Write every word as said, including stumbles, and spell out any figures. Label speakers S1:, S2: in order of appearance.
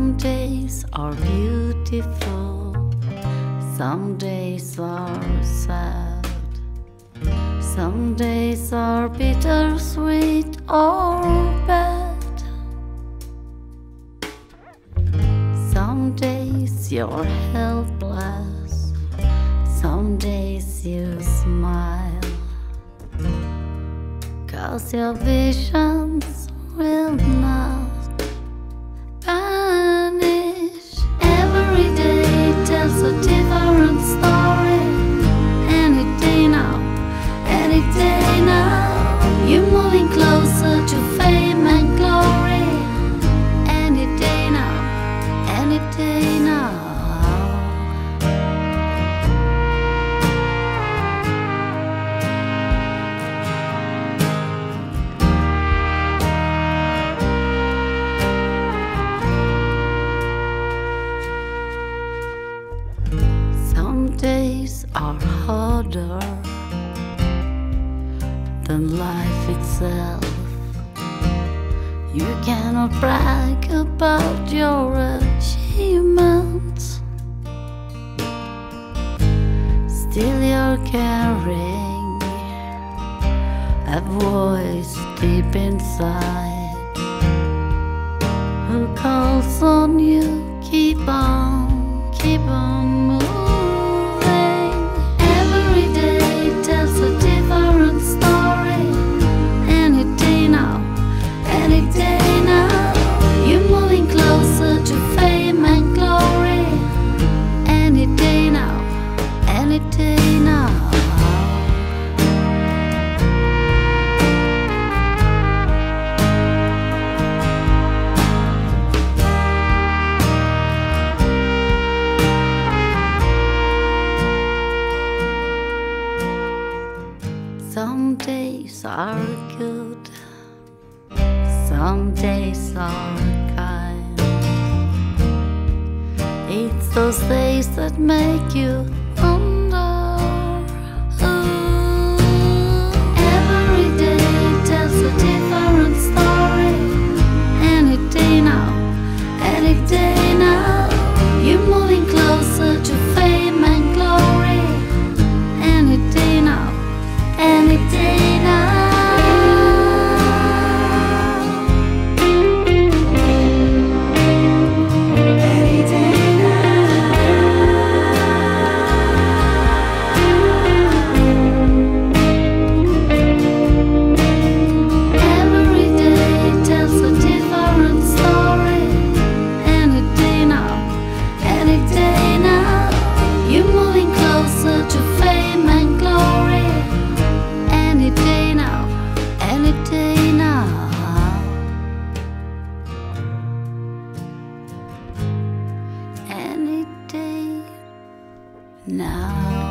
S1: Some days are beautiful, some days are sad, some days are bittersweet or bad. Some days you're helpless, some days you smile, 'cause your visions will not vanish. Every day tells a different story. Any day now, any day now, you're moving closer to fame and glory. Any day now, any day now. Some days are harder than life itself. You cannot brag about your achievements. Still you're carrying a voice deep inside who calls on you, keep on, keep on moving. Every day tells a different story. Any day now, any day now, you're moving closer to fame and glory. Any day now, any day now. Some days are good, some days are kind. It's those days that make you wonder. Ooh. Every day tells a different story. Any day now, any day now, you're moving closer to fame and glory. Any day now, any day now. Any day now. Every day tells a different story. Any day now, any day now, you're moving closer to fame and glory. Any day now, any day now. Any day now.